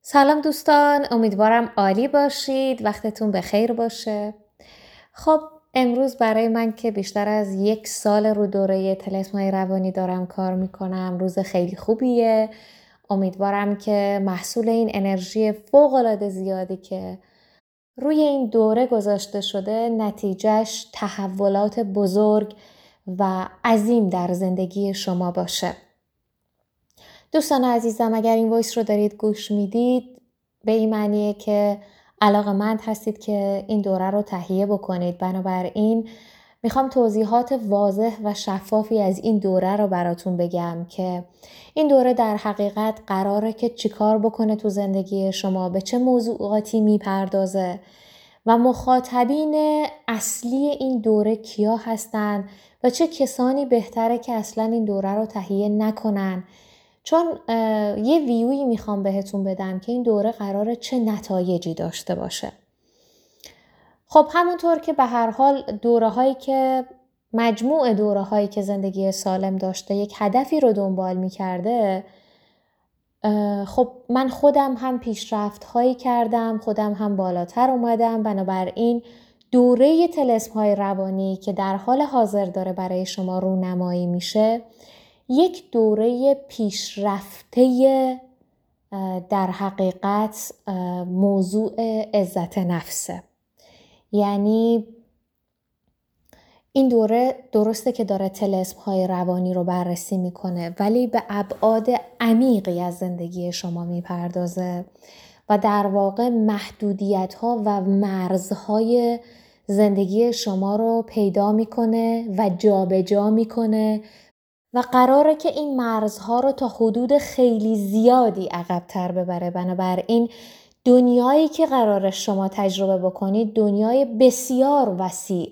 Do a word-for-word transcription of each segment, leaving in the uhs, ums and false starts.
سلام دوستان، امیدوارم عالی باشید. وقتتون بخیر باشه. خب امروز برای من که بیشتر از یک سال رو دوره طلسم‌های روانی دارم کار میکنم روز خیلی خوبیه. امیدوارم که محصول این انرژی فوق‌العاده زیادی که روی این دوره گذاشته شده نتیجهش تحولات بزرگ و عظیم در زندگی شما باشه. دوستان عزیزم، اگر این وایس رو دارید گوش میدید به این معنیه که علاقه‌مند هستید که این دوره رو تهیه بکنید. بنابراین میخوام توضیحات واضح و شفافی از این دوره رو براتون بگم که این دوره در حقیقت قراره که چیکار بکنه تو زندگی شما، به چه موضوعاتی میپردازه و مخاطبین اصلی این دوره کیا هستن و چه کسانی بهتره که اصلا این دوره رو تهیه نکنن. چون یه ویویی میخوام بهتون بدم که این دوره قراره چه نتایجی داشته باشه. خب همونطور که به هر حال دوره هایی که مجموع دوره هایی که زندگی سالم داشته یک هدفی رو دنبال میکرده، خب من خودم هم پیشرفت هایی کردم، خودم هم بالاتر اومدم. بنابراین دوره طلسم های روانی که در حال حاضر داره برای شما رونمایی میشه یک دوره پیشرفته در حقیقت موضوع عزت نفسه. یعنی این دوره درسته که داره طلسم های روانی رو بررسی میکنه ولی به ابعاد عمیقی از زندگی شما میپردازه و در واقع محدودیت ها و مرزهای زندگی شما رو پیدا میکنه و جابجا میکنه و قراره که این مرزها رو تا حدود خیلی زیادی عقب‌تر ببره. بنابراین دنیایی که قراره شما تجربه بکنید دنیای بسیار وسیع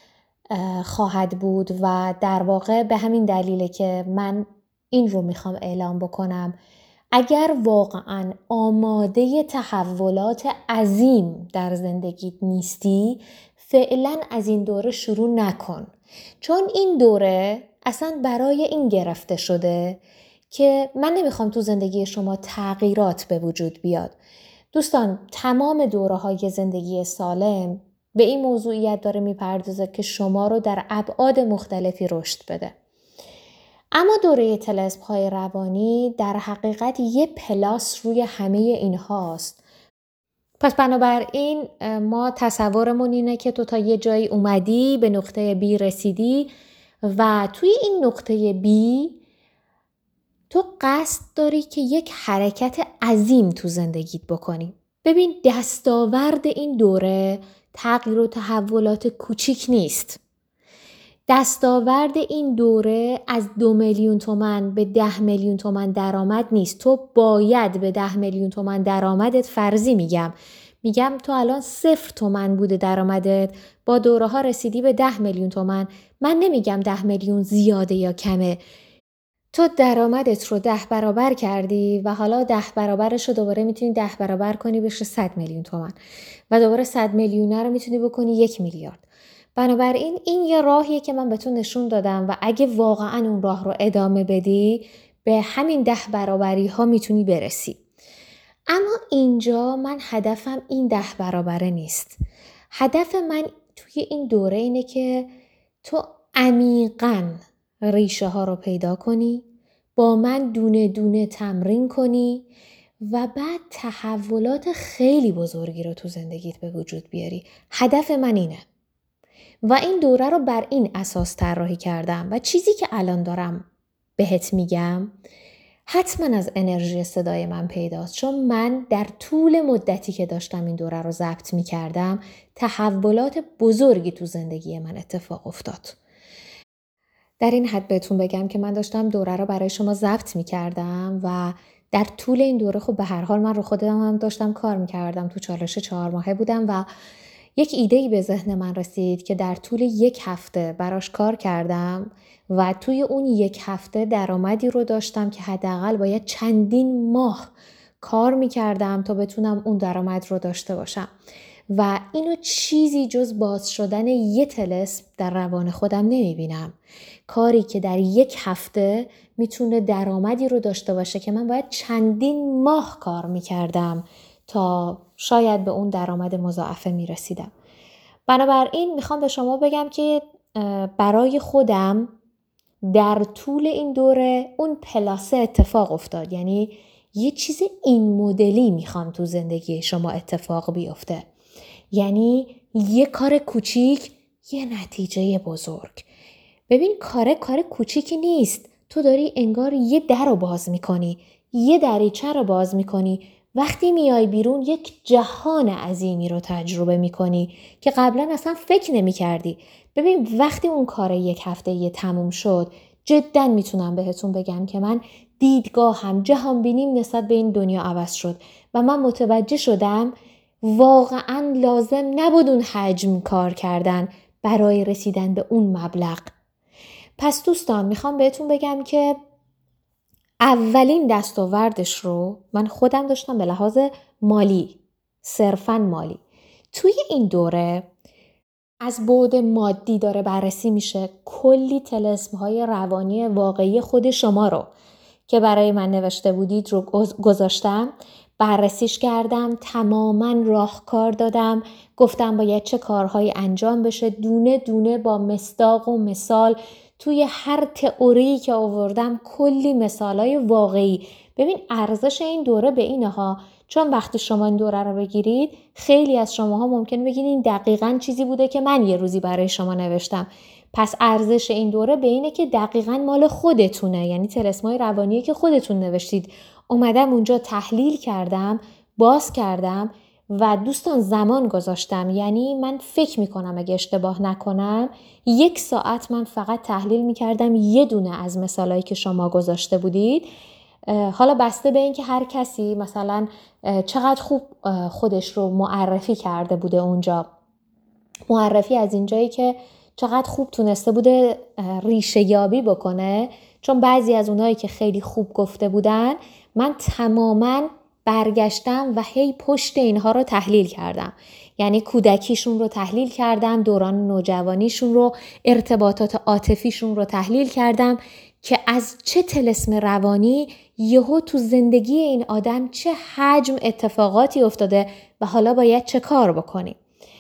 خواهد بود و در واقع به همین دلیله که من این رو میخوام اعلام بکنم. اگر واقعا آماده تحولات عظیم در زندگیت نیستی، فعلا از این دوره شروع نکن. چون این دوره اصلا برای این گرفته شده که من نمیخوام تو زندگی شما تغییرات به وجود بیاد. دوستان تمام دوره های زندگی سالم به این موضوعیت داره میپردازه که شما رو در ابعاد مختلفی رشد بده. اما دوره طلسم های روانی در حقیقت یه پلاس روی همه این هاست. پس بنابراین ما تصورمون اینه که تو تا یه جایی اومدی، به نقطه بی رسیدی و توی این نقطه بی تو قصد داری که یک حرکت عظیم تو زندگیت بکنی. ببین دستاورد این دوره تغییر و تحولات کوچیک نیست. دستاورد این دوره از دو میلیون تومان به ده میلیون تومان درآمد نیست. تو باید به ده میلیون تومان درآمدت فرضی میگم. میگم تو الان صفر تومن بوده درآمدت، با دوره ها رسیدی به ده میلیون تومان. من نمیگم ده میلیون زیاده یا کمه. تو درآمدت رو ده برابر کردی و حالا ده برابرش رو دوباره میتونی ده برابر کنی بشه صد میلیون تومان و دوباره صد میلیونه رو میتونی بکنی یک میلیارد. بنابراین این یه راهیه که من بهتون نشون دادم و اگه واقعا اون راه رو ادامه بدی به همین ده برابری ها میتونی برسی. اما اینجا من هدفم این ده برابره نیست. هدف من توی این دوره اینه که تو عمیقاً ریشه ها رو پیدا کنی، با من دونه دونه تمرین کنی و بعد تحولات خیلی بزرگی رو تو زندگیت به وجود بیاری. هدف من اینه و این دوره رو بر این اساس طراحی کردم و چیزی که الان دارم بهت میگم حتما از انرژی صدای من پیداست، چون من در طول مدتی که داشتم این دوره رو ضبط میکردم تحولات بزرگی تو زندگی من اتفاق افتاد. در این حد بهتون بگم که من داشتم دوره رو برای شما ضبط میکردم و در طول این دوره خب به هر حال من رو خودم هم داشتم کار میکردم. تو چالش چهار ماهه بودم و یک ایده‌ای به ذهن من رسید که در طول یک هفته براش کار کردم و توی اون یک هفته درآمدی رو داشتم که حداقل باید چندین ماه کار میکردم تا بتونم اون درآمد رو داشته باشم و اینو چیزی جز باز شدن یه طلسم در روان خودم نمیبینم. کاری که در یک هفته میتونه درآمدی رو داشته باشه که من باید چندین ماه کار میکردم تا شاید به اون درآمد مضاعفه میرسیدم. بنابراین میخوام به شما بگم که برای خودم در طول این دوره اون پلاسه اتفاق افتاد. یعنی یه چیز این مدلی میخوام تو زندگی شما اتفاق بیفته. یعنی یه کار کوچیک یه نتیجه بزرگ. ببین کار کار کوچیکی نیست. تو داری انگار یه در رو باز میکنی، یه دریچه رو باز میکنی. وقتی میای بیرون یک جهان عظیمی رو تجربه میکنی که قبلا اصلا فکر نمیکردی. ببین وقتی اون کار یک هفته یه تموم شد، جدا میتونم بهتون بگم که من دیدگاهم، جهان بینیم نسبت به این دنیا عوض شد و من متوجه شدم واقعا لازم نبود اون حجم کار کردن برای رسیدن به اون مبلغ. پس دوستان میخوام بهتون بگم که اولین دستاوردش رو من خودم داشتم به لحاظ مالی، صرفاً مالی. توی این دوره از بعد مادی داره بررسی میشه کلی طلسم‌های روانی واقعی خود شما رو که برای من نوشته بودید رو گذاشتم، بررسیش کردم، تماماً راهکار دادم، گفتم باید چه کارهایی انجام بشه، دونه دونه با مصداق و مثال توی هر تئوری که آوردم کلی مثالای واقعی. ببین ارزش این دوره به اینه ها، چون وقتی شما این دوره رو بگیرید خیلی از شماها ممکن بگید این دقیقاً چیزی بوده که من یه روزی برای شما نوشتم. پس ارزش این دوره به اینه که دقیقاً مال خودتونه، یعنی طلسمای روانیه که خودتون نوشتید. اومدم اونجا تحلیل کردم، باز کردم و دوستان زمان گذاشتم. یعنی من فکر میکنم اگه اشتباه نکنم یک ساعت من فقط تحلیل میکردم یه دونه از مثالایی که شما گذاشته بودید. حالا بسته به این که هر کسی مثلا چقدر خوب خودش رو معرفی کرده بوده اونجا، معرفی از اینجایی که چقدر خوب تونسته بوده ریشه یابی بکنه. چون بعضی از اونایی که خیلی خوب گفته بودن من تماماً برگشتم و هی پشت اینها رو تحلیل کردم. یعنی کودکیشون رو تحلیل کردم، دوران نوجوانیشون رو، ارتباطات عاطفیشون رو تحلیل کردم که از چه طلسم روانی یهو تو زندگی این آدم چه حجم اتفاقاتی افتاده و حالا باید چه کار بکنیم.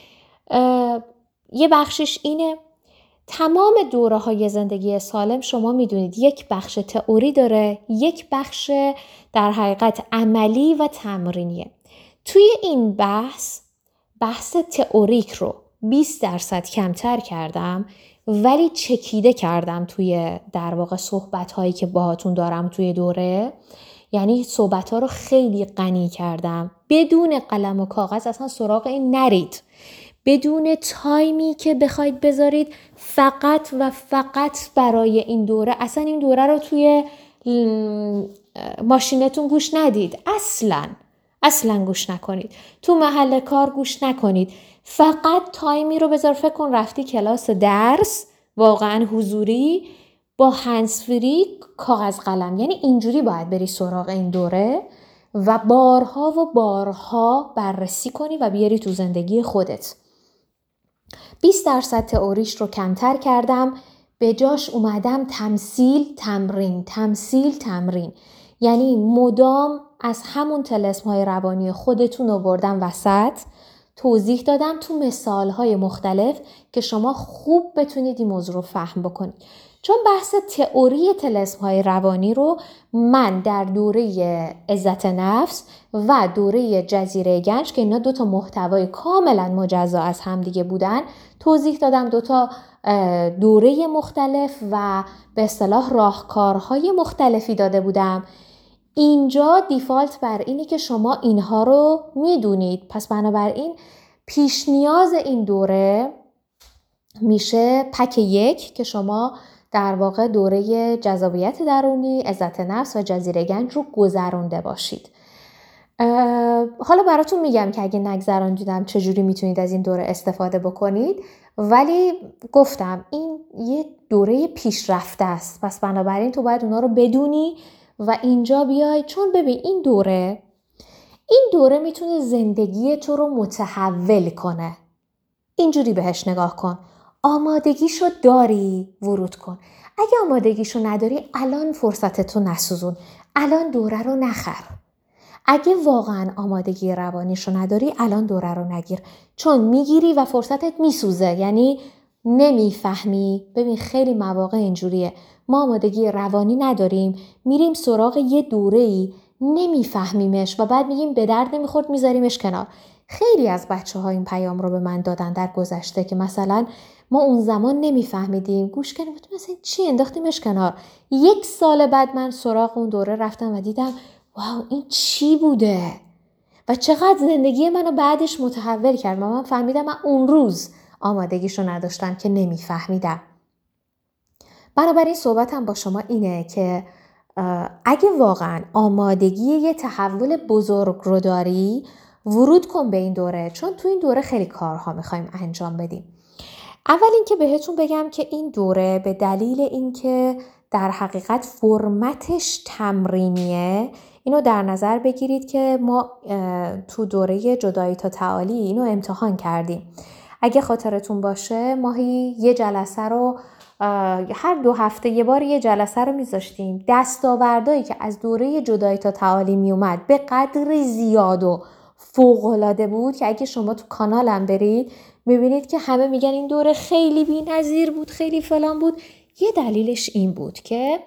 یه بخشش اینه. تمام دوره های زندگی سالم شما میدونید یک بخش تئوری داره، یک بخش در حقیقت عملی و تمرینیه. توی این بحث بحث تئوریک رو بیست درصد کمتر کردم ولی چکیده کردم توی در واقع صحبت هایی که باهاتون دارم توی دوره. یعنی صحبت ها رو خیلی غنی کردم. بدون قلم و کاغذ اصلا سراغ این نرید، بدون تایمی که بخواید بذارید فقط و فقط برای این دوره. اصلا این دوره رو توی ماشینتون گوش ندید، اصلا اصلا گوش نکنید، تو محل کار گوش نکنید. فقط تایمی رو بذار. فکر کن رفتی کلاس درس واقعا حضوری با هندزفری، کاغذ قلم. یعنی اینجوری باید بری سراغ این دوره و بارها و بارها بررسی کنی و بیاری تو زندگی خودت. بیست درصد تئوریش رو کمتر کردم، به جاش اومدم تمثیل تمرین تمثیل تمرین. یعنی مدام از همون طلسم‌های روانی خودتون رو بردم وسط، توضیح دادم تو مثال‌های مختلف که شما خوب بتونید این موضوع رو فهم بکنید. چون بحث تئوری طلسم‌های روانی رو من در دوره عزت نفس و دوره جزیره گنج که اینا دوتا محتوای کاملا مجزا از هم دیگه بودن توضیح دادم، دوتا دوره مختلف و به اصطلاح راهکارهای مختلفی داده بودم. اینجا دیفالت بر اینه که شما اینها رو میدونید. پس بنابراین پیش نیاز این دوره میشه پک یک که شما در واقع دوره جذابیت درونی، عزت نفس و جزیره گنج رو گذرونده باشید. حالا براتون میگم که اگه نگذراندیدم چجوری میتونید از این دوره استفاده بکنید، ولی گفتم این یه دوره پیشرفته است. پس بنابراین تو باید اونا رو بدونی و اینجا بیای. چون ببین این دوره این دوره میتونه زندگی تو رو متحول کنه. اینجوری بهش نگاه کن. آمادگیشو داری، ورود کن. اگه آمادگیشو نداری، الان فرصتتو نسوزون. الان دوره رو نخر. اگه واقعا آمادگی روانیشو نداری، الان دوره رو نگیر. چون میگیری و فرصتت میسوزه. یعنی نمیفهمی. ببین خیلی مواقع اینجوریه. ما آمادگی روانی نداریم، میریم سراغ یه دوره‌ای، نمیفهمیمش و بعد میگیم به درد نمیخورد، میذاریمش کنار. خیلی از بچه ها این پیام رو به من دادن در گذشته که مثلا ما اون زمان نمیفهمیدیم، گوش کردیم گفتیم مثلا چی، انداختیمش کنار. یک سال بعد من سراغ اون دوره رفتم و دیدم واو این چی بوده و چقدر زندگی منو بعدش متحول کرد. و من فهمیدم من اون روز آمادگیشو نداشتم که نمیفهمیدم. بنابراین صحبتم با شما اینه که اگه واقعا آمادگی یه تحول بزرگ رو داری، ورود کن به این دوره، چون تو این دوره خیلی کارها میخوایم انجام بدیم. اول اینکه بهتون بگم که این دوره به دلیل اینکه در حقیقت فرمتش تمرینیه، اینو در نظر بگیرید که ما تو دوره جدایی تا تعالی اینو امتحان کردیم. اگه خاطرتون باشه ماهی یه جلسه رو هر دو هفته یه بار یه جلسه رو میذاشتیم. دستاوردهایی که از دوره جدایی تا تعالی میومد به قدر زیاد و فوق‌العاده بود که اگه شما تو کانالم برید میبینید که همه میگن این دوره خیلی بی‌نظیر بود، خیلی فلان بود. یه دلیلش این بود که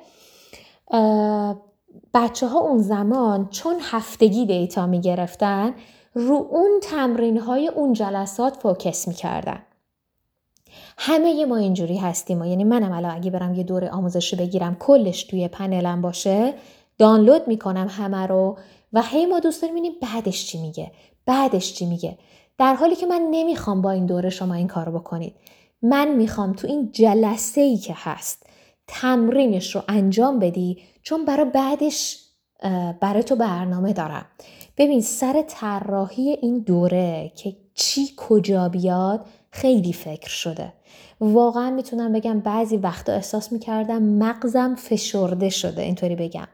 بچه ها اون زمان چون هفتگی دیتا میگرفتن، رو اون تمرین های اون جلسات فوکس میکردن. همه ما اینجوری هستیم. یعنی منم الان اگه برم یه دوره آموزشی بگیرم کلش توی پنلم باشه، دانلود میکنم همه رو و هی ما دوست داریم ببینیم بعدش چی میگه، بعدش چی میگه. در حالی که من نمیخوام با این دوره شما این کارو بکنید. من میخوام تو این جلسه‌ای که هست تمرینش رو انجام بدی، چون برای بعدش برای تو برنامه دارم. ببین سر طراحی این دوره که چی کجا بیاد خیلی فکر شده. واقعا میتونم بگم بعضی وقتا احساس میکردم مغزم فشرده شده، اینطوری بگم.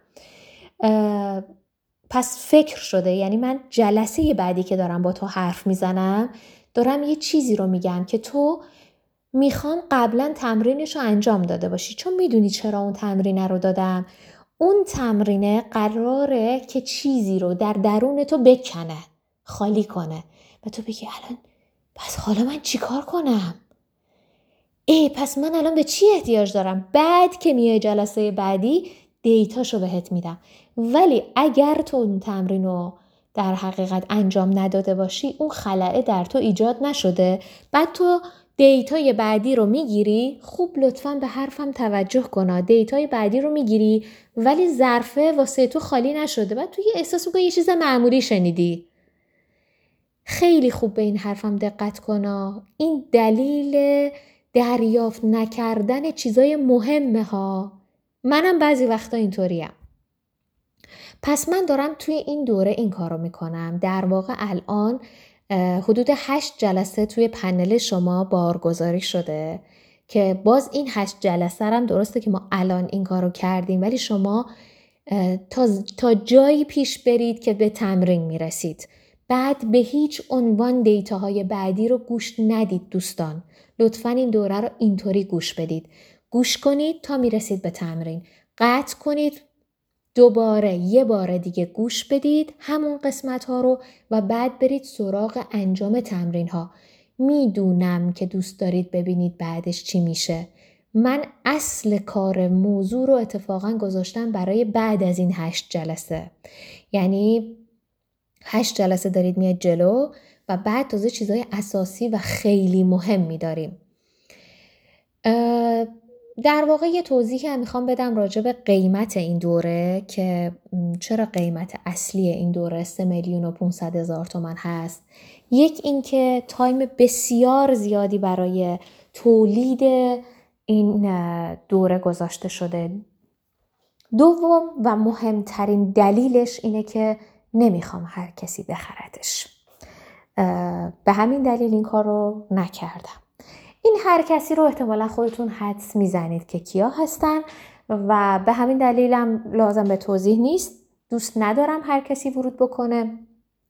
پس فکر شده. یعنی من جلسه بعدی که دارم با تو حرف میزنم دارم یه چیزی رو میگم که تو میخوام قبلا تمرینش رو انجام داده باشی. چون میدونی چرا اون تمرینه رو دادم؟ اون تمرینه قراره که چیزی رو در درون تو بکنه، خالی کنه و تو بگی الان پس حالا من چی کار کنم؟ ای پس من الان به چی احتیاج دارم؟ بعد که میای جلسه بعدی دیتاشو بهت میدم. ولی اگر تو اون تمرین رو در حقیقت انجام نداده باشی، اون خلأ در تو ایجاد نشده، بعد تو دیتای بعدی رو میگیری. خوب لطفاً به حرفم توجه کن. دیتای بعدی رو میگیری ولی ظرفه واسه تو خالی نشده. بعد تو یه احساس میکنی یه چیز معمولی شنیدی. خیلی خوب به این حرفم دقت کن. این دلیل دریافت نکردن چیزای مهمه ها. منم بعضی وقتا اینطوریم. پس من دارم توی این دوره این کارو میکنم. در واقع الان حدود هشت جلسه توی پنل شما بارگذاری شده که باز این هشت جلسه هم درسته که ما الان این کارو کردیم، ولی شما تا, تا جایی پیش برید که به تمرین میرسید. بعد به هیچ عنوان دیتاهای بعدی رو گوش ندید دوستان. لطفاً این دوره رو اینطوری گوش بدید. گوش کنید تا میرسید به تمرین. قطع کنید، دوباره یه بار دیگه گوش بدید همون قسمت ها رو و بعد برید سراغ انجام تمرین ها. میدونم که دوست دارید ببینید بعدش چی میشه. من اصل کار موضوع رو اتفاقا گذاشتم برای بعد از این هشت جلسه. یعنی هشت جلسه دارید میاد جلو و بعد تازه چیزای اساسی و خیلی مهمی داریم. در واقع یه توضیحی هم میخوام بدم راجع به قیمت این دوره که چرا قیمت اصلی این دوره سه میلیون و پانصد هزار تومان هست. یک این که تایم بسیار زیادی برای تولید این دوره گذاشته شده. دوم و مهمترین دلیلش اینه که نمیخوام هر کسی بخردش. به همین دلیل این کار رو نکردم. این هر کسی رو احتمالا خودتون حدس میزنید که کیا هستن و به همین دلیلم لازم به توضیح نیست. دوست ندارم هر کسی ورود بکنه.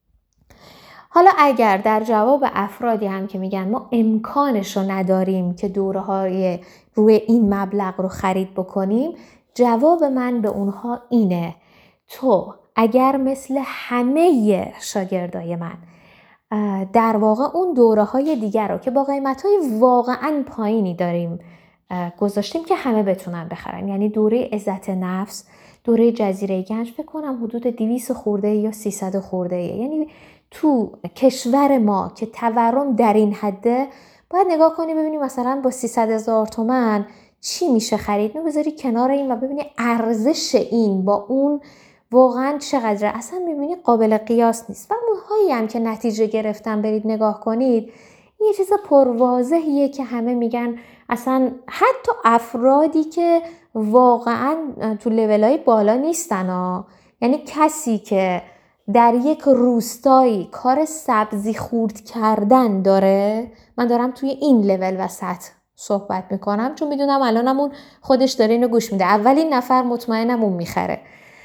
حالا اگر در جواب افرادی هم که میگن ما امکانش رو نداریم که دوره های روی این مبلغ رو خرید بکنیم، جواب من به اونها اینه: تو اگر مثل همه شاگردای من در واقع اون دوره های دیگر رو که با قیمت های واقعاً پایینی داریم گذاشتیم که همه بتونن بخرن، یعنی دوره عزت نفس، دوره جزیره گنج، فکر کنم حدود دویست خورده یا سیصد خورده، یعنی تو کشور ما که تورم در این حده باید نگاه کنی ببینی مثلا با سیصد هزار تومان چی میشه خرید. نو بذاری کنار این و ببینی ارزش این با اون واقعا چقدره، اصلا میبینی قابل قیاس نیست. و اونهایی هم که نتیجه گرفتن برید نگاه کنید، این یه چیز پرواضحیه که همه میگن، اصلا حتی افرادی که واقعا تو لیولای بالا نیستن ها. یعنی کسی که در یک روستایی کار سبزی خورد کردن داره، من دارم توی این لول و سطح صحبت میکنم چون میدونم الانم اون خودش داره اینو گوش میده، اولین نفر مطمئنم اون میخره.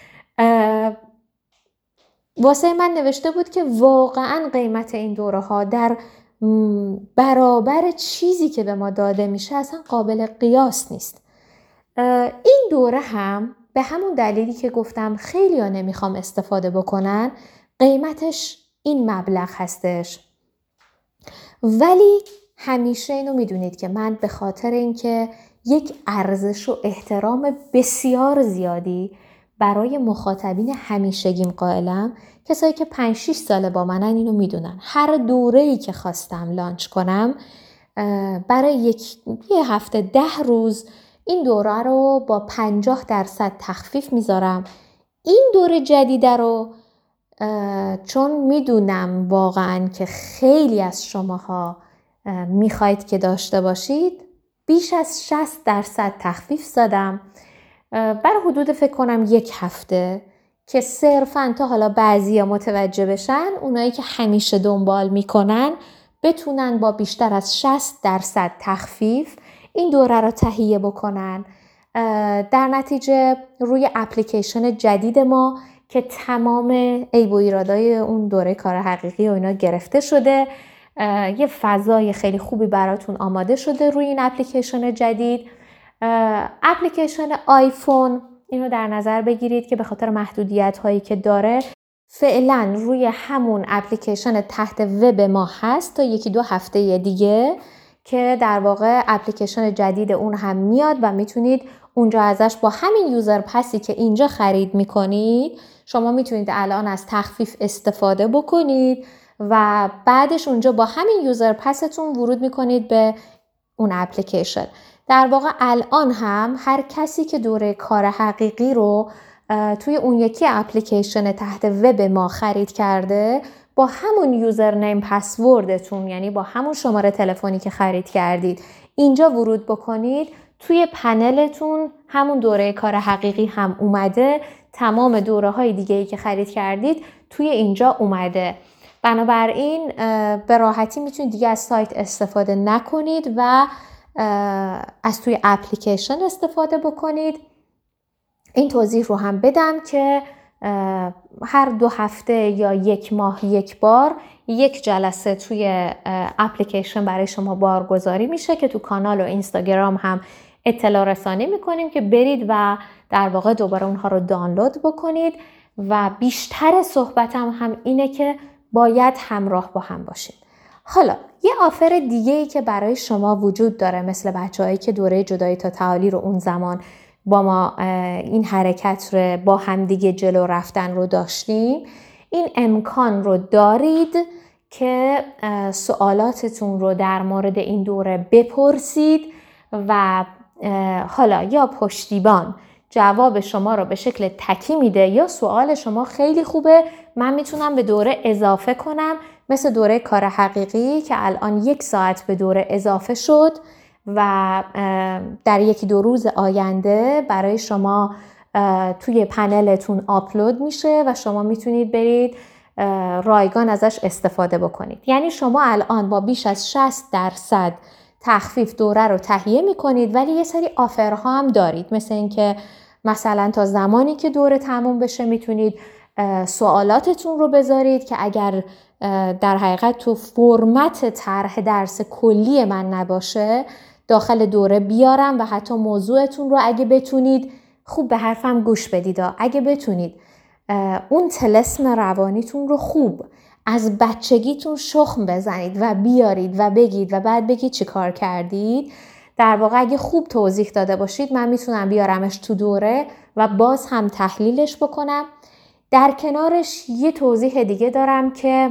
واسه من نوشته بود که واقعا قیمت این دوره ها در برابر چیزی که به ما داده میشه اصلا قابل قیاس نیست. این دوره هم به همون دلیلی که گفتم خیلی ها نمیخوام استفاده بکنن، قیمتش این مبلغ هستش. ولی همیشه اینو میدونید که من به خاطر اینکه یک ارزش و احترام بسیار زیادی برای مخاطبین همیشگیم قائلم، کسایی که پنج شش ساله با منن اینو میدونن، هر دوره‌ای که خواستم لانچ کنم برای یک یه هفته ده روز این دوره رو با پنجاه درصد تخفیف میذارم. این دوره جدیده رو چون میدونم واقعا که خیلی از شماها میخواید که داشته باشید، بیش از شصت درصد تخفیف زدم برای حدود فکر کنم یک هفته، که صرفاً تا حالا بعضیا متوجه بشن، اونایی که همیشه دنبال میکنن بتونن با بیشتر از شصت درصد تخفیف این دوره رو تهیه بکنن. در نتیجه روی اپلیکیشن جدید ما که تمام عیب و ایرادای اون دوره کار حقیقی و اینا گرفته شده، یه فضای خیلی خوبی براتون آماده شده روی این اپلیکیشن جدید. اپلیکیشن آیفون اینو در نظر بگیرید که به خاطر محدودیت هایی که داره فعلا روی همون اپلیکیشن تحت وب ما هست تا یکی دو هفته دیگه، که در واقع اپلیکیشن جدید اون هم میاد و میتونید اونجا ازش با همین یوزر پسی که اینجا خرید میکنید شما میتونید الان از تخفیف استفاده بکنید و بعدش اونجا با همین یوزر پستون ورود میکنید به اون اپلیکیشن. در واقع الان هم هر کسی که دوره کار حقیقی رو توی اون یکی اپلیکیشن تحت وب ما خرید کرده، با همون یوزر نیم پسوردتون، یعنی با همون شماره تلفنی که خرید کردید اینجا ورود بکنید، توی پنلتون همون دوره کار حقیقی هم اومده، تمام دوره های دیگه‌ای که خرید کردید توی اینجا اومده. بنابراین به راحتی میتونید دیگه از سایت استفاده نکنید و از توی اپلیکیشن استفاده بکنید. این توضیح رو هم بدم که هر دو هفته یا یک ماه یک بار یک جلسه توی اپلیکیشن برای شما بارگذاری میشه که تو کانال و اینستاگرام هم اطلاع رسانی میکنیم که برید و در واقع دوباره اونها رو دانلود بکنید. و بیشتر صحبتم هم اینه که باید همراه با هم باشید. حالا یه آفر دیگه‌ای که برای شما وجود داره، مثل بچه‌هایی که دوره جدایی تا تعالی رو اون زمان با ما این حرکت رو با هم دیگه جلو رفتن رو داشتیم، این امکان رو دارید که سوالاتتون رو در مورد این دوره بپرسید و حالا یا پشتیبان جواب شما رو به شکل تکی میده یا سوال شما خیلی خوبه، من میتونم به دوره اضافه کنم، مثل دوره کار حقیقی که الان یک ساعت به دوره اضافه شد و در یکی دو روز آینده برای شما توی پنلتون آپلود میشه و شما میتونید برید رایگان ازش استفاده بکنید. یعنی شما الان با بیش از شصت درصد تخفیف دوره رو تهیه میکنید، ولی یه سری آفرها هم دارید، مثل این که مثلا تا زمانی که دوره تموم بشه میتونید سوالاتتون رو بذارید که اگر در حقیقت تو فرمت طرح درس کلی من نباشه داخل دوره بیارم و حتی موضوعتون رو اگه بتونید خوب به حرفم گوش بدید. اگه بتونید اون طلسم روانیتون رو خوب از بچگیتون شخم بزنید و بیارید و بگید و بعد بگید چی کار کردید، در واقع اگه خوب توضیح داده باشید من میتونم بیارمش تو دوره و باز هم تحلیلش بکنم. در کنارش یه توضیح دیگه دارم که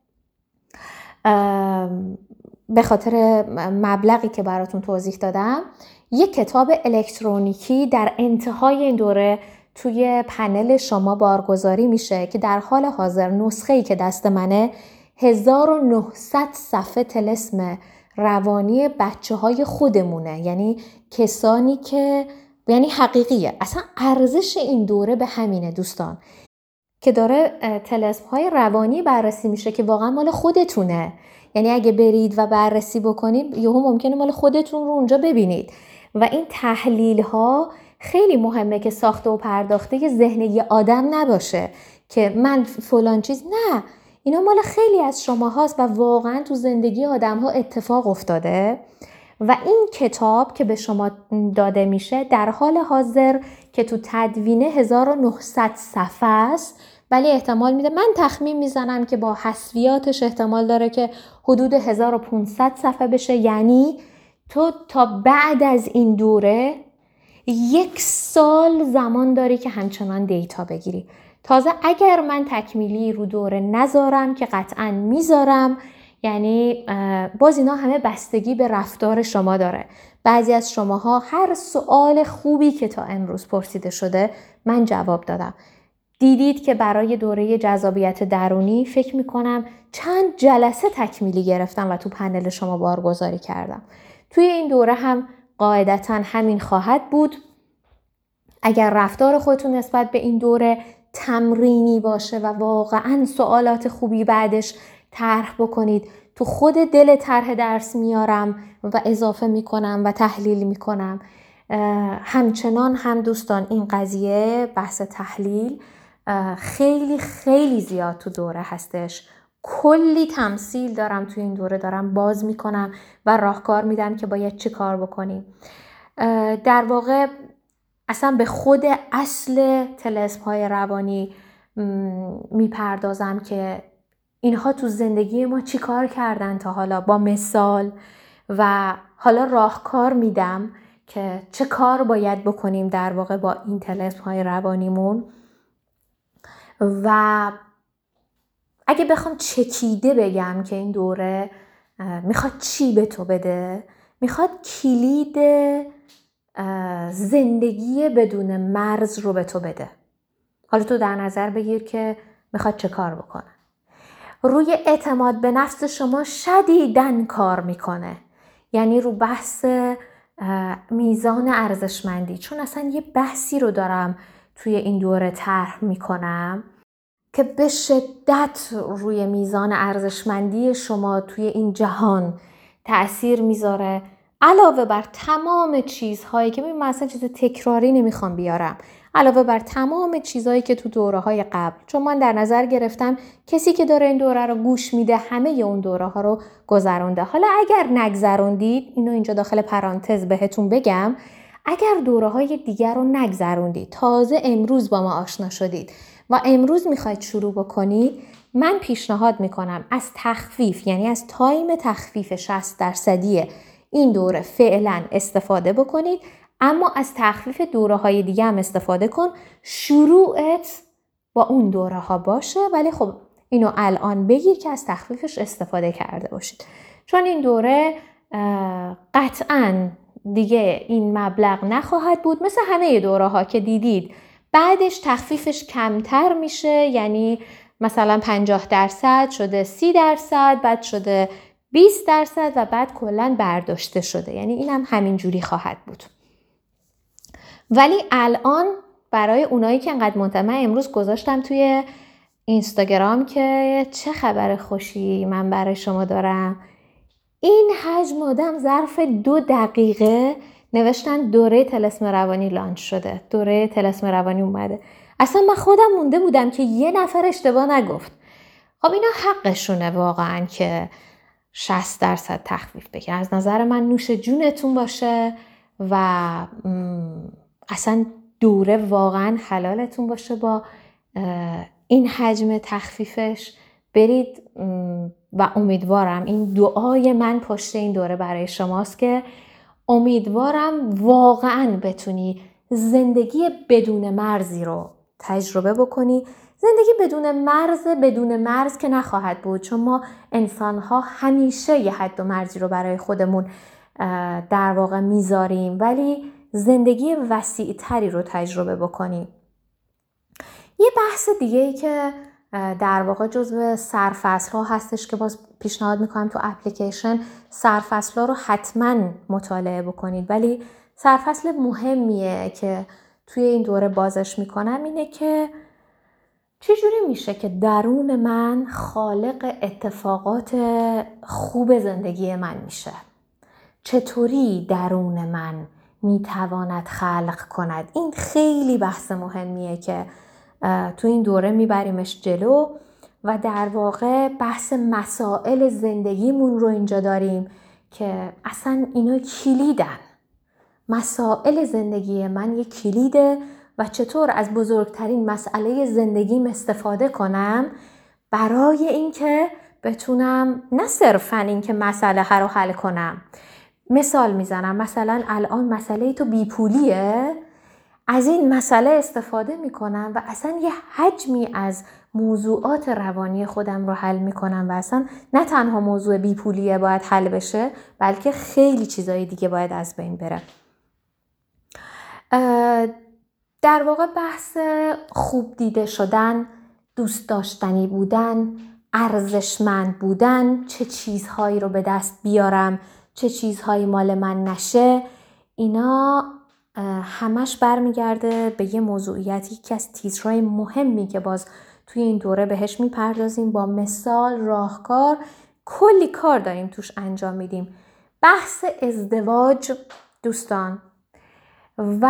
به خاطر مبلغی که براتون توضیح دادم یک کتاب الکترونیکی در انتهای این دوره توی پنل شما بارگذاری میشه که در حال حاضر نسخه‌ای که دست منه هزار و نهصد صفحه طلسم روانی بچه های خودمونه، یعنی کسانی که یعنی حقیقیه. اصلا ارزش این دوره به همینه دوستان که داره طلسم های روانی بررسی میشه که واقعا مال خودتونه. یعنی اگه برید و بررسی بکنید یهو ممکنه مال خودتون رو اونجا ببینید و این تحلیل ها خیلی مهمه که ساخته و پرداخته ذهن یه آدم نباشه که من فلان چیز، نه، اینا مال خیلی از شما هاست و واقعا تو زندگی آدم ها اتفاق افتاده. و این کتاب که به شما داده میشه در حال حاضر که تو تدوینه هزار و نهصد صفحه است، ولی احتمال میده، من تخمین میزنم که با حذفیاتش احتمال داره که حدود هزار و پانصد صفحه بشه. یعنی تو تا بعد از این دوره یک سال زمان داری که همچنان دیتا بگیری. تازه اگر من تکمیلی رو دوره نذارم که قطعاً میذارم، یعنی باز اینا همه بستگی به رفتار شما داره. بعضی از شماها هر سوال خوبی که تا امروز پرسیده شده من جواب دادم. دیدید که برای دوره جذابیت درونی فکر میکنم چند جلسه تکمیلی گرفتم و تو پنل شما بارگذاری کردم. توی این دوره هم قاعدتاً همین خواهد بود. اگر رفتار خودتون نسبت به این دوره تمرینی باشه و واقعاً سوالات خوبی بعدش طرح بکنید، تو خود دل طرح درس میارم و اضافه میکنم و تحلیل میکنم. همچنان هم دوستان این قضیه بحث تحلیل خیلی خیلی زیاد تو دوره هستش. کلی تمثیل دارم تو این دوره دارم باز میکنم و راهکار میدم که باید چی کار بکنیم. در واقع اصلا به خود اصل طلسم های روانی میپردازم که اینها تو زندگی ما چی کار کردن تا حالا با مثال، و حالا راهکار میدم که چه کار باید بکنیم در واقع با این طلسم های روانیمون. و اگه بخوام چکیده بگم که این دوره میخواد چی به تو بده، میخواد کلید زندگی بدون مرز رو به تو بده. حالا تو در نظر بگیر که میخواد چه کار بکنه. روی اعتماد به نفس شما شدیداً کار میکنه، یعنی رو بحث میزان ارزشمندی، چون اصلا یه بحثی رو دارم توی این دوره طرح میکنم که به شدت روی میزان ارزشمندی شما توی این جهان تأثیر میذاره، علاوه بر تمام چیزهایی که من اصلا چیز تکراری نمیخوام بیارم، علاوه بر تمام چیزهایی که تو دوره های قبل، چون من در نظر گرفتم کسی که داره این دوره رو گوش میده همه اون دوره ها رو گذرونده. حالا اگر نگذروندید، اینو اینجا داخل پرانتز بهتون بگم، اگر دوره های دیگر رو نگذروندید، تازه امروز با ما آشنا شدید و امروز میخواید شروع بکنید، من پیشنهاد میکنم از تخفیف، یعنی از تایم تخفیف شصت درصدی این دوره فعلا استفاده بکنید، اما از تخفیف دوره های دیگه هم استفاده کن. شروعت با اون دوره ها باشه، ولی خب اینو الان بگیر که از تخفیفش استفاده کرده باشید، چون این دوره قطعاً دیگه این مبلغ نخواهد بود مثل همه دوره ها که دیدید بعدش تخفیفش کمتر میشه، یعنی مثلا پنجاه درصد شده سی درصد، بعد شده بیست درصد و بعد کلاً برداشته شده، یعنی اینم همین جوری خواهد بود. ولی الان برای اونایی که انقدر منتظر، من امروز گذاشتم توی اینستاگرام که چه خبر خوشی من برای شما دارم. این حجم آدم ظرف دو دقیقه نوشتن دوره طلسم روانی لانچ شده، دوره طلسم روانی اومده. اصلا من خودم مونده بودم که یه نفر اشتباه نگفت. خب اینا حقشونه واقعا که شصت درصد تخفیف بگیر. از نظر من نوش جونتون باشه و اصلا دوره واقعا حلالتون باشه با این حجم تخفیفش برید و امیدوارم این دعای من پشت این دوره برای شماست که امیدوارم واقعا بتونی زندگی بدون مرزی رو تجربه بکنی. زندگی بدون مرز بدون مرز که نخواهد بود، چون ما انسان‌ها همیشه یه حد و مرزی رو برای خودمون در واقع میذاریم، ولی زندگی وسیع تری رو تجربه بکنی. یه بحث دیگه ای که در واقع جزو سرفصل ها هستش که باز پیشنهاد میکنم تو اپلیکیشن سرفصل ها رو حتما مطالعه بکنید، ولی سرفصل مهمیه که توی این دوره بازش میکنم اینه که چجوری میشه که درون من خالق اتفاقات خوب زندگی من میشه؟ چطوری درون من میتواند خلق کند؟ این خیلی بحث مهمیه که تو این دوره میبریمش جلو و در واقع بحث مسائل زندگیمون رو اینجا داریم که اصلا اینا کلیدن. مسائل زندگی من یک کلیده و چطور از بزرگترین مسئله زندگیم استفاده کنم برای اینکه بتونم نه صرفاً اینکه مسئله رو حل کنم. مثال میزنم، مثلا الان مسئله تو بیپولیه، از این مسئله استفاده میکنم و اصلا یه حجمی از موضوعات روانی خودم رو حل میکنم و اصلا نه تنها موضوع بیپولیه باید حل بشه، بلکه خیلی چیزای دیگه باید از بین بره. در واقع بحث خوب دیده شدن، دوست داشتنی بودن، ارزشمند بودن، چه چیزهایی رو به دست بیارم، چه چیزهایی مال من نشه، اینا همش برمیگرده به یه موضوعیتی که از تیترهای مهمی که باز توی این دوره بهش میپردازیم، با مثال، راهکار، کلی کار داریم توش انجام میدیم. بحث ازدواج دوستان و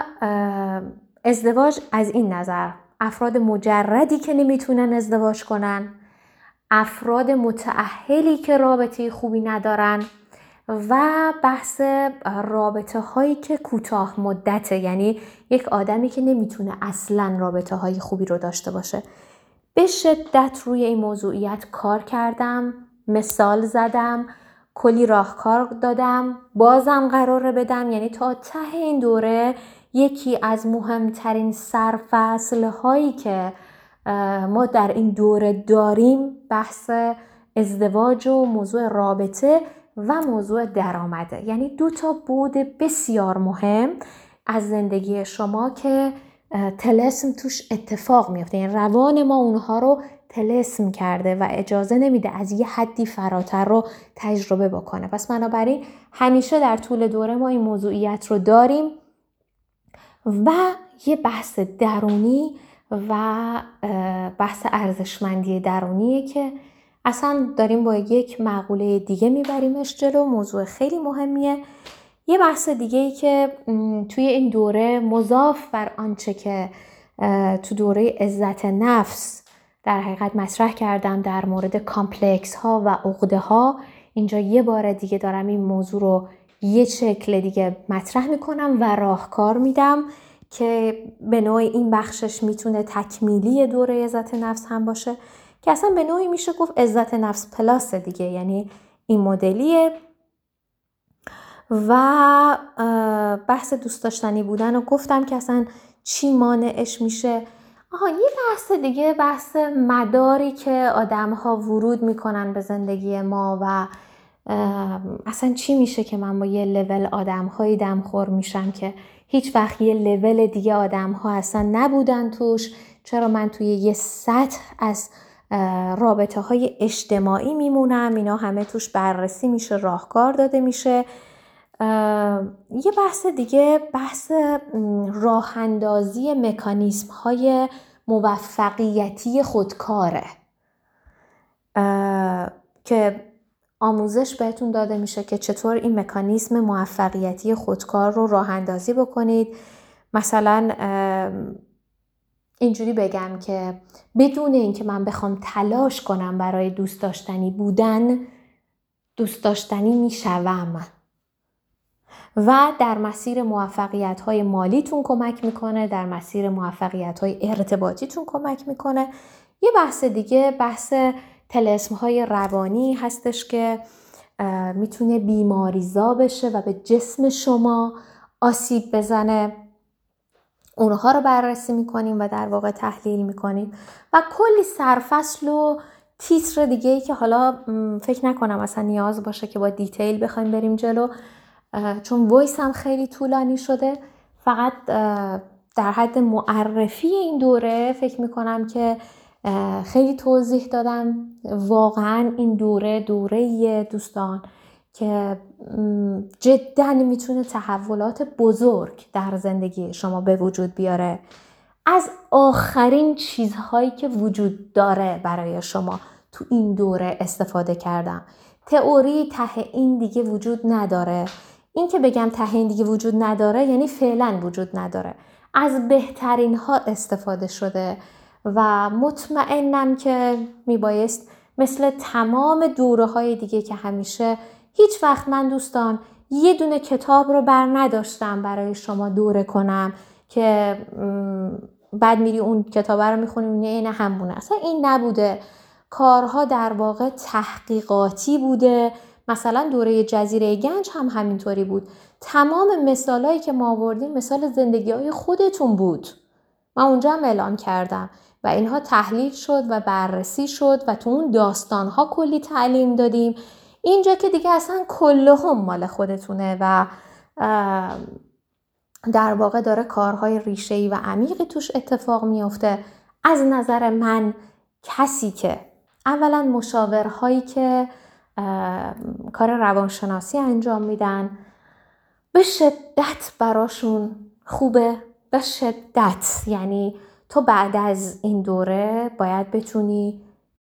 ازدواج از این نظر، افراد مجردی که نمیتونن ازدواج کنن، افراد متأهلی که رابطه خوبی ندارن و بحث رابطه هایی که کوتاه مدته، یعنی یک آدمی که نمیتونه اصلا رابطه های خوبی رو داشته باشه. به شدت روی این موضوعیت کار کردم، مثال زدم، کلی راهکار دادم، بازم قراره بدم. یعنی تا ته این دوره یکی از مهمترین سرفصل هایی که ما در این دوره داریم بحث ازدواج و موضوع رابطه و موضوع درآمده. یعنی دو تا بود بسیار مهم از زندگی شما که طلسم توش اتفاق میفته، یعنی روان ما اونها رو طلسم کرده و اجازه نمیده از یه حدی فراتر رو تجربه بکنه. پس بنابراین همیشه در طول دوره ما این موضوعیت رو داریم و یه بحث درونی و بحث ارزشمندی درونیه که اصلا داریم با یک مقوله دیگه میبریمش جلو. موضوع خیلی مهمیه. یه بحث دیگه ای که توی این دوره مضاف بر آنچه که تو دوره عزت نفس در حقیقت مطرح کردم در مورد کامپلکس ها و عقده ها، اینجا یه بار دیگه دارم این موضوع رو یه شکل دیگه مطرح میکنم و راهکار میدم که به نوعی این بخشش میتونه تکمیلی دوره عزت نفس هم باشه، که اصلا به نوعی میشه گفت عزت نفس پلاس دیگه، یعنی این مدلیه. و بحث دوست داشتنی بودن رو گفتم که اصلا چی مانعش میشه. آها، یه بحث دیگه، بحث مداری که آدم ها ورود میکنن به زندگی ما و اصلا چی میشه که من با یه لول آدم هایی دمخور میشم که هیچ وقت یه لول دیگه آدم ها اصلا نبودن توش. چرا من توی یه سطح از رابطه های اجتماعی میمونم؟ اینا همه توش بررسی میشه، راهکار داده میشه. یه بحث دیگه بحث راه اندازی مکانیزم های موفقیتی خودکاره که آموزش بهتون داده میشه که چطور این مکانیزم موفقیتی خودکار رو راه اندازی بکنید. مثلا اینجوری بگم که بدون اینکه من بخوام تلاش کنم برای دوست داشتنی بودن، دوست داشتنی میشوم و در مسیر موفقیت‌های مالیتون کمک میکنه، در مسیر موفقیت‌های ارتباطیتون کمک میکنه. یه بحث دیگه بحث طلسم‌های روانی هستش که میتونه بیماریزا بشه و به جسم شما آسیب بزنه. اونها رو بررسی میکنیم و در واقع تحلیل میکنیم و کلی سرفصل و تیتر دیگه ای که حالا فکر نکنم اصلا نیاز باشه که با دیتیل بخوایم بریم جلو، چون وایس هم خیلی طولانی شده. فقط در حد معرفی این دوره فکر میکنم که خیلی توضیح دادم. واقعا این دوره دوره دوستان که جدا میتونه تحولات بزرگ در زندگی شما به وجود بیاره. از آخرین چیزهایی که وجود داره برای شما تو این دوره استفاده کردم. تئوری ته این دیگه وجود نداره. این که بگم ته این دیگه وجود نداره یعنی فعلا وجود نداره. از بهترین ها استفاده شده و مطمئنم که میبایست مثل تمام دوره های دیگه که همیشه هیچ وقت من دوستان یه دونه کتاب رو بر نداشتم برای شما دوره کنم که بعد میری اون کتاب رو میخونی و این همونه. اصلا این نبوده. کارها در واقع تحقیقاتی بوده. مثلا دوره جزیره گنج هم همینطوری بود. تمام مثالایی که ما آوردیم مثال زندگی های خودتون بود. من اونجا هم اعلام کردم و اینها تحلیل شد و بررسی شد و تو اون داستانها کلی تعلیم دادیم. اینجا که دیگه اصلا کلهم مال خودتونه و در واقع داره کارهای ریشه‌ای و عمیقی توش اتفاق میفته. از نظر من کسی که اولا مشاورهایی که کار روانشناسی انجام میدن به شدت براشون خوبه، به شدت. یعنی تو بعد از این دوره باید بتونی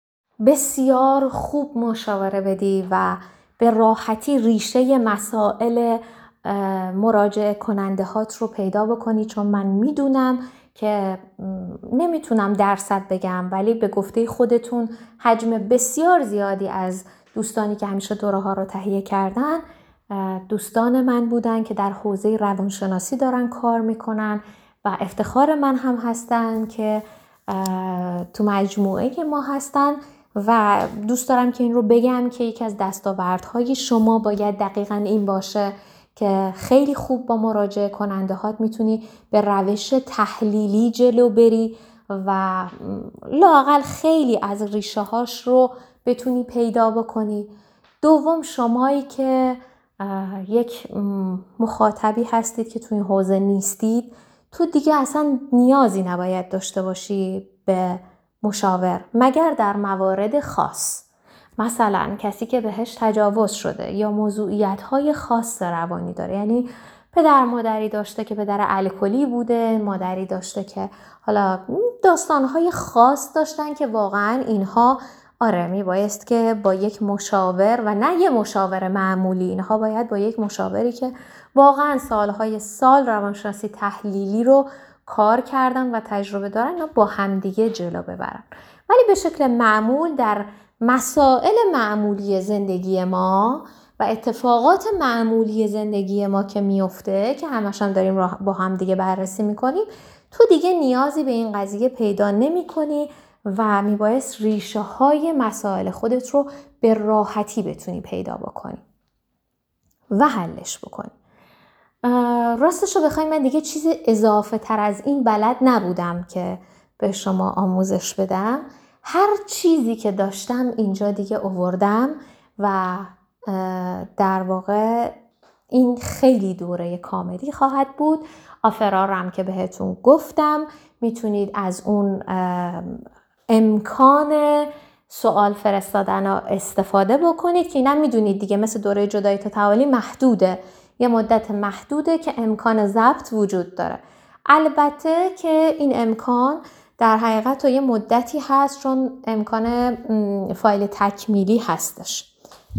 بسیار خوب مشاوره بدی و به راحتی ریشه مسائل مراجعه کننده هات رو پیدا بکنی، چون من میدونم که نمیتونم درصد بگم ولی به گفته خودتون حجم بسیار زیادی از دوستانی که همیشه دوره ها رو تهیه کردن دوستان من بودن که در حوزه روانشناسی دارن کار میکنن و افتخار من هم هستن که تو مجموعه ما هستن و دوست دارم که این رو بگم که یکی از دستاوردهای شما باید دقیقاً این باشه که خیلی خوب با مراجعه کننده هات میتونی به روش تحلیلی جلو بری و لااقل خیلی از ریشه هاش رو بتونی پیدا بکنی. دوم، شمایی که یک مخاطبی هستید که توی این حوزه نیستید، تو دیگه اصلا نیازی نباید داشته باشی به مشاور مگر در موارد خاص. مثلا کسی که بهش تجاوز شده یا موضوعیت‌های خاص روانی داره، یعنی پدر مادری داشته که پدر الکلی بوده، مادری داشته که حالا داستان‌های خاص داشتن که واقعا اینها آره میبایست که با یک مشاور و نه یه مشاور معمولی، اینها باید با یک مشاوری که واقعا سالهای سال روانشناسی تحلیلی رو کار کردن و تجربه دارن با همدیگه جلو ببرن. ولی به شکل معمول در مسائل معمولی زندگی ما و اتفاقات معمولی زندگی ما که میفته که همش هم داریم با هم دیگه بررسی میکنیم، تو دیگه نیازی به این قضیه پیدا نمی کنی و میبایست ریشه های مسائل خودت رو به راحتی بتونی پیدا بکنی و حلش بکنی. راستش رو بخوایم من دیگه چیز اضافه تر از این بلد نبودم که به شما آموزش بدم. هر چیزی که داشتم اینجا دیگه آوردم و در واقع این خیلی دوره کاملی خواهد بود. آفرارم که بهتون گفتم میتونید از اون امکان سوال فرستادن استفاده بکنید که اینم میدونید دیگه مثل دوره جدایی تا تعالی محدوده، یه مدت محدوده که امکان ضبط وجود داره. البته که این امکان در حقیقت تا یه مدتی هست چون امکان فایل تکمیلی هستش.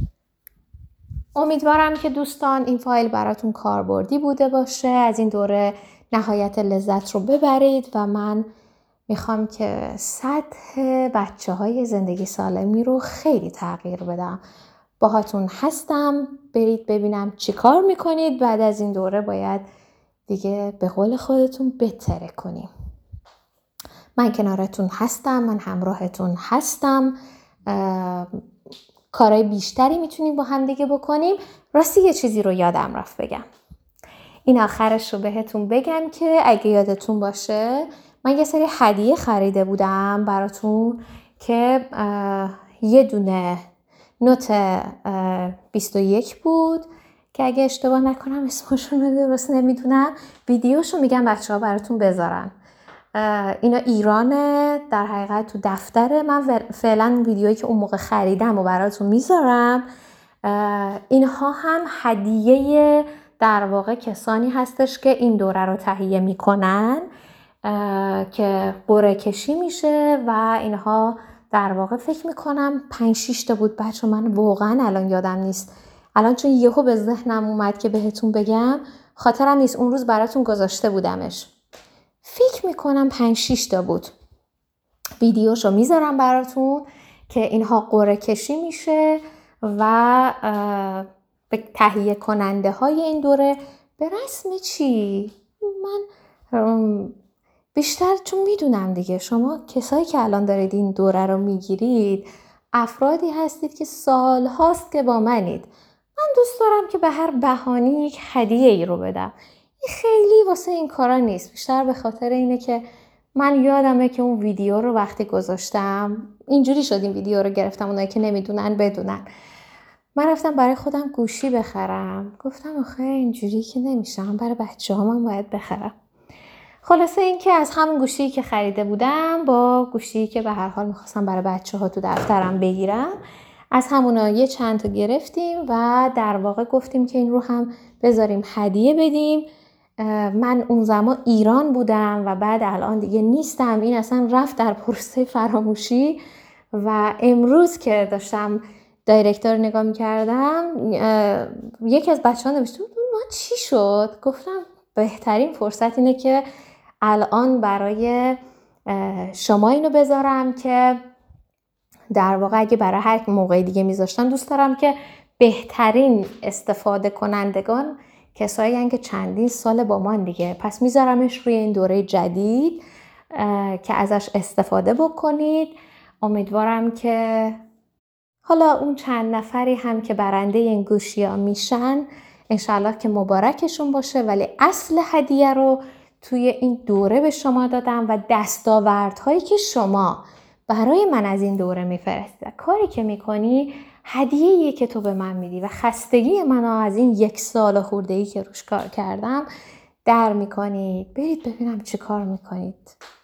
امیدوارم که دوستان این فایل براتون کاربردی بوده باشه، از این دوره نهایت لذت رو ببرید و من میخوام که سطح بچه های زندگی سالمی رو خیلی تغییر بدم. باهاتون هستم، برید ببینم چی کار میکنید. بعد از این دوره باید دیگه به قول خودتون بتره کنیم. من کنارتون هستم، من همراهتون هستم. کارهای بیشتری میتونیم با هم دیگه بکنیم. راستی یه چیزی رو یادم رفت بگم. این آخرش رو بهتون بگم که اگه یادتون باشه من یه سری هدیه خریده بودم براتون که یه دونه نوت بیست و یک بود که اگه اشتباه نکنم اسمشون رو درست نمیدونم، ویدیوشو میگم بچه ها براتون بذارن. اینا ایرانه، در حقیقت تو دفتر من فعلا ویدیویی که اون موقع خریدم و براتون میذارم. اینها هم هدیه در واقع کسانی هستش که این دوره رو تهیه میکنن که قرعه کشی میشه و اینها در واقع فکر میکنم پنج شش تا بود بچه، من واقعا الان یادم نیست. الان چون یهو به ذهنم اومد که بهتون بگم، خاطرم نیست اون روز براتون گذاشته بودمش. فکر میکنم پنج شش تا بود. ویدیوشو میذارم براتون که اینها قرعه کشی میشه و به تهیه کننده های این دوره به رسم چی؟ من بیشتر چون میدونم دیگه شما کسایی که الان دارید این دوره رو میگیرید افرادی هستید که سال هاست که با منید. من دوست دارم که به هر بهانه یک هدیه ای رو بدم. این خیلی واسه این کارا نیست، بیشتر به خاطر اینه که من یادمه که اون ویدیو رو وقتی گذاشتم اینجوری شد، این ویدیو رو گرفتم، اونایی که نمیدونن بدونن. من رفتم برای خودم گوشی بخرم، گفتم آخه اینجوری که نمیشم، برای بچه ها من باید بخرم. خلاصه این که از همون گوشی که خریده بودم با گوشی که به هر حال میخواستم برای بچه ها تو دفترم بگیرم، از همونا یه چند تا گرفتیم و در واقع گفتیم که این رو هم بذاریم هدیه بدیم. من اون زمان ایران بودم و بعد الان دیگه نیستم، این اصلا رفت در پروسه فراموشی. و امروز که داشتم دایرکتور نگاه میکردم، یکی از بچه ها نوشته بود ما چی شد؟ گفتم بهترین فرصت اینه که الان برای شما اینو بذارم که در واقع اگه برای هر موقع دیگه میذاشتم، دوست دارم که بهترین استفاده کنندگان کسایی هستن که چندین سال با من دیگه، پس میذارمش روی این دوره جدید که ازش استفاده بکنید. امیدوارم که حالا اون چند نفری هم که برنده این گوشی ها میشن انشالله که مبارکشون باشه، ولی اصل هدیه رو توی این دوره به شما دادم و دستاوردهایی که شما برای من از این دوره میفرستی، کاری که میکنی هدیه‌ایه که تو به من میدی و خستگی منو از این یک سال خورده‌ای که روش کار کردم در میکنید. برید ببینم چی کار میکنید.